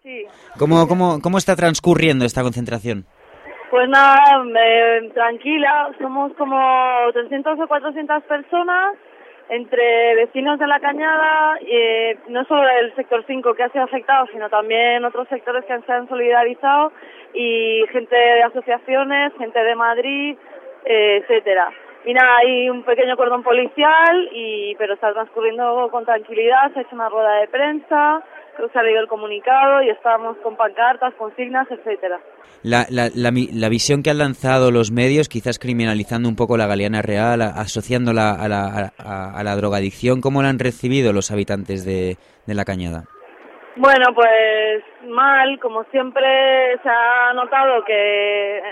Sí. ¿Cómo está transcurriendo esta concentración? Pues nada, tranquila, somos como 300 o 400 personas, entre vecinos de La Cañada, no solo el sector 5 que ha sido afectado, sino también otros sectores que se han solidarizado, y gente de asociaciones, gente de Madrid, etcétera. Y nada, hay un pequeño cordón policial, pero está transcurriendo con tranquilidad. Se ha hecho una rueda de prensa, creo que se ha leído el comunicado y estamos con pancartas, consignas, etcétera. La visión que han lanzado los medios, quizás criminalizando un poco la Galeana Real, asociándola a la drogadicción, ¿cómo la han recibido los habitantes de La Cañada? Bueno, pues mal, como siempre se ha notado que,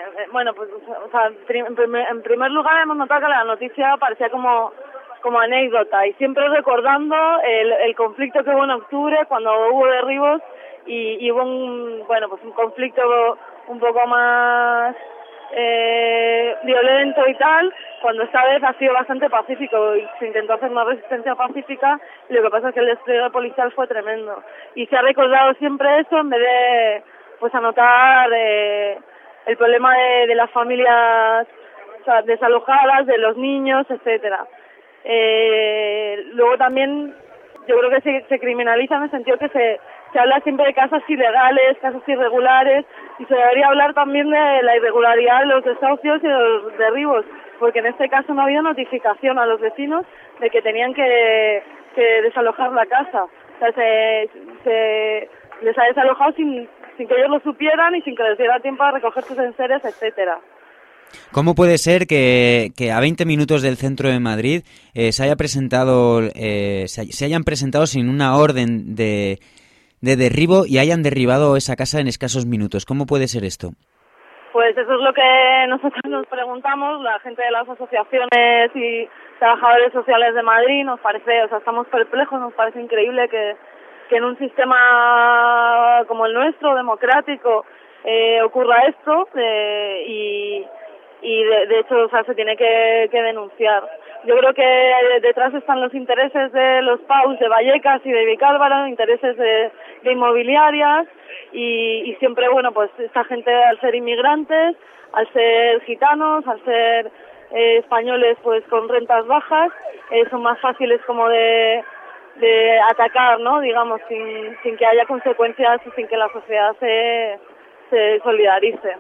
en primer lugar hemos notado que la noticia parecía como anécdota, y siempre recordando el conflicto que hubo en octubre cuando hubo derribos y hubo un conflicto un poco más violento y tal, cuando esta vez ha sido bastante pacífico y se intentó hacer una resistencia pacífica, y lo que pasa es que el despliegue policial fue tremendo y se ha recordado siempre eso en vez de anotar el problema de las familias, o sea, desalojadas, de los niños, etcétera. Luego también yo creo que se criminaliza en el sentido que se habla siempre de casas ilegales, casas irregulares, y se debería hablar también de la irregularidad de los desahucios y de los derribos, porque en este caso no ha habido notificación a los vecinos de que tenían que desalojar la casa. O sea, se les ha desalojado sin que ellos lo supieran y sin que les diera tiempo a recoger sus enseres, etcétera. ¿Cómo puede ser que a 20 minutos del centro de Madrid se hayan presentado sin una orden de derribo y hayan derribado esa casa en escasos minutos? ¿Cómo puede ser esto? Pues eso es lo que nosotros nos preguntamos, la gente de las asociaciones y trabajadores sociales de Madrid. Nos parece, estamos perplejos, nos parece increíble que en un sistema como el nuestro, democrático, ocurra esto, y de hecho, se tiene que denunciar. Yo creo que detrás están los intereses de los PAUs de Vallecas y de Vicálvaro, intereses de inmobiliarias, y siempre, pues esta gente, al ser inmigrantes, al ser gitanos, al ser españoles pues con rentas bajas, son más fáciles como de atacar, ¿no? Digamos, sin que haya consecuencias y sin que la sociedad se solidarice.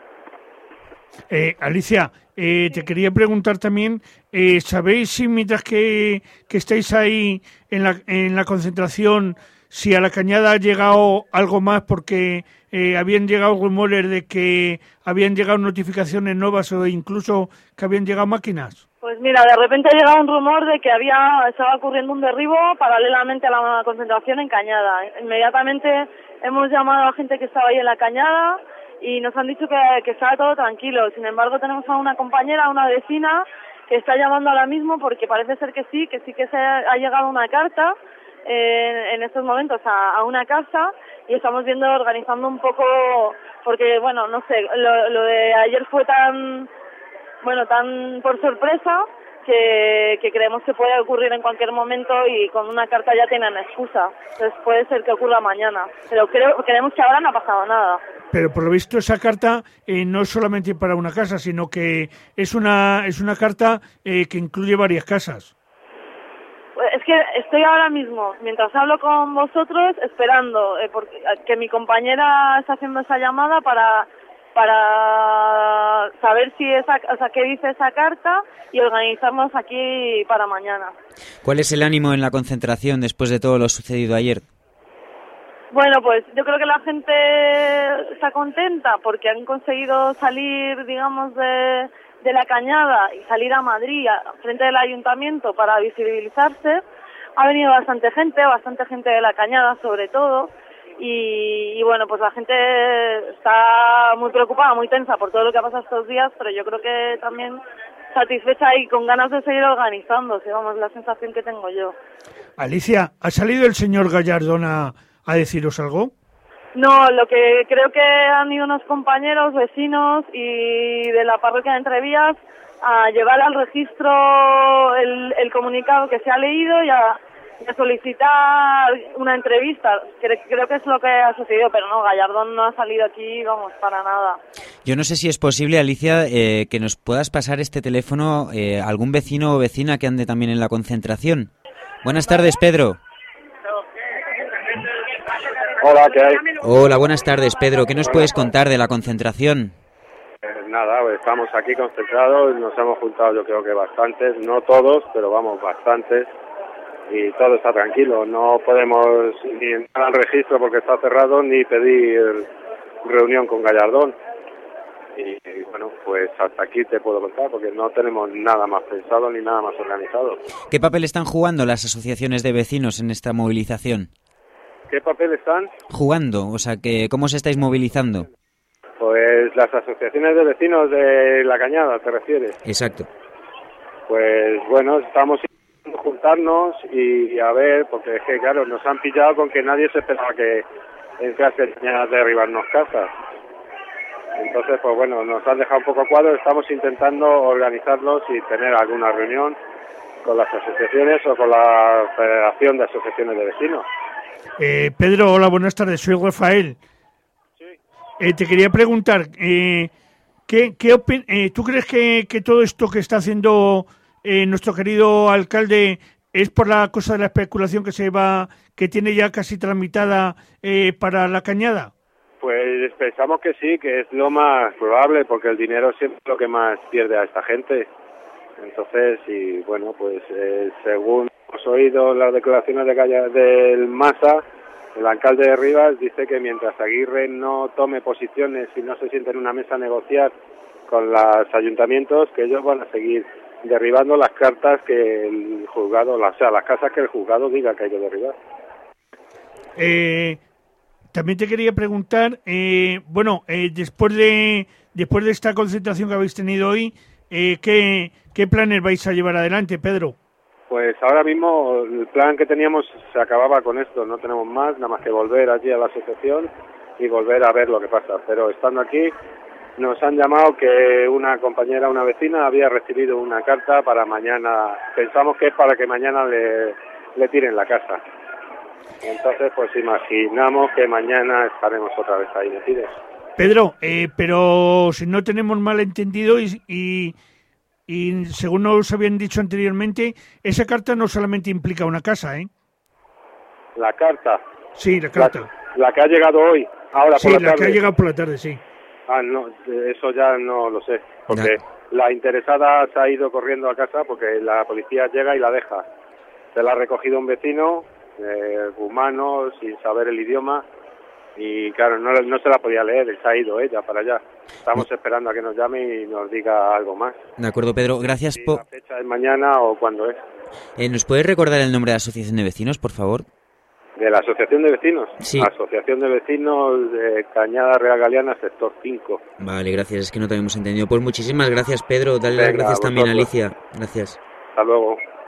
Alicia, te quería preguntar también, ¿sabéis si mientras que estáis ahí en la concentración, si a La Cañada ha llegado algo más, porque habían llegado rumores de que habían llegado notificaciones nuevas o incluso que habían llegado máquinas? Pues mira, de repente ha llegado un rumor de que estaba ocurriendo un derribo paralelamente a la concentración en Cañada. Inmediatamente hemos llamado a la gente que estaba ahí en La Cañada y nos han dicho que estaba todo tranquilo. Sin embargo, tenemos a una compañera, una vecina, que está llamando ahora mismo porque parece ser que sí se ha llegado una carta en estos momentos a una casa, y estamos organizando un poco, porque no sé, lo de ayer fue tan por sorpresa que creemos que puede ocurrir en cualquier momento, y con una carta ya tienen excusa. Entonces puede ser que ocurra mañana, pero creemos que ahora no ha pasado nada. Pero por lo visto esa carta no es solamente para una casa, sino que es una carta que incluye varias casas. Es que estoy ahora mismo, mientras hablo con vosotros, esperando que mi compañera está haciendo esa llamada para saber qué dice esa carta y organizarnos aquí para mañana. ¿Cuál es el ánimo en la concentración después de todo lo sucedido ayer? Bueno, pues yo creo que la gente está contenta porque han conseguido salir, digamos, de La Cañada y salir a Madrid, frente del ayuntamiento, para visibilizarse. Ha venido bastante gente de La Cañada sobre todo, y pues la gente está muy preocupada, muy tensa por todo lo que ha pasado estos días, pero yo creo que también satisfecha y con ganas de seguir organizándose, es la sensación que tengo yo. Alicia, ¿ha salido el señor Gallardón a deciros algo? No, lo que creo que han ido unos compañeros, vecinos y de la parroquia de Entrevías a llevar al registro el comunicado que se ha leído y solicitar una entrevista. Creo que es lo que ha sucedido, pero no, Gallardón no ha salido aquí, vamos, para nada. Yo no sé si es posible, Alicia, que nos puedas pasar este teléfono algún vecino o vecina que ande también en la concentración. Buenas tardes, Pedro. Hola, ¿qué hay? Hola, buenas tardes, Pedro. ¿Qué nos puedes contar de la concentración? Nada, pues estamos aquí concentrados, nos hemos juntado yo creo que bastantes, no todos, pero vamos, bastantes, y todo está tranquilo. No podemos ni entrar al registro porque está cerrado, ni pedir reunión con Gallardón. Y bueno, pues hasta aquí te puedo contar, porque no tenemos nada más pensado ni nada más organizado. ¿Qué papel están jugando las asociaciones de vecinos en esta movilización? ¿Qué papel están? Jugando, o sea, ¿cómo se estáis movilizando? Pues las asociaciones de vecinos de La Cañada, ¿te refieres? Exacto. Pues bueno, estamos intentando juntarnos y a ver, porque es que claro, nos han pillado con que nadie se esperaba que entrase a derribarnos casas. Entonces, pues bueno, nos han dejado un poco cuadros, estamos intentando organizarlos y tener alguna reunión con las asociaciones o con la Federación de Asociaciones de Vecinos. Pedro, hola, buenas tardes, soy Rafael. Te quería preguntar, ¿tú crees que todo esto que está haciendo nuestro querido alcalde es por la cosa de la especulación que tiene ya casi tramitada para La Cañada? Pues pensamos que sí, que es lo más probable, porque el dinero siempre es lo que más pierde a esta gente. Entonces, y bueno, pues según hemos oído las declaraciones del Masa, el alcalde de Rivas dice que mientras Aguirre no tome posiciones y no se siente en una mesa a negociar con los ayuntamientos, que ellos van a seguir derribando las cartas que el juzgado, o sea, las casas que el juzgado diga que hay que derribar. También te quería preguntar, después de esta concentración que habéis tenido hoy, ¿qué planes vais a llevar adelante, Pedro? Pues ahora mismo el plan que teníamos se acababa con esto, no tenemos más, nada más que volver allí a la asociación y volver a ver lo que pasa. Pero estando aquí nos han llamado que una compañera, una vecina, había recibido una carta para mañana, pensamos que es para que mañana le tiren la casa. Entonces pues imaginamos que mañana estaremos otra vez ahí metidos. Pedro, pero si no tenemos malentendido y según nos habían dicho anteriormente, esa carta no solamente implica una casa, ¿eh? ¿La carta? Sí, la carta. La que ha llegado hoy, ahora sí, por la tarde. Sí, la que ha llegado por la tarde, sí. Ah, no, eso ya no lo sé, porque la interesada se ha ido corriendo a casa porque la policía llega y la deja. Se la ha recogido un vecino, humano, sin saber el idioma, y claro, no se la podía leer, se ha ido ella para allá. Estamos esperando a que nos llame y nos diga algo más. De acuerdo, Pedro, gracias si la fecha es mañana o cuándo es. ¿Nos puedes recordar el nombre de la asociación de vecinos, por favor? ¿De la asociación de vecinos? Sí. Asociación de vecinos de Cañada Real Galiana, sector 5. Vale, gracias, es que no te habíamos entendido. Pues muchísimas gracias, Pedro. Dale las gracias también a Alicia. Gracias. Hasta luego.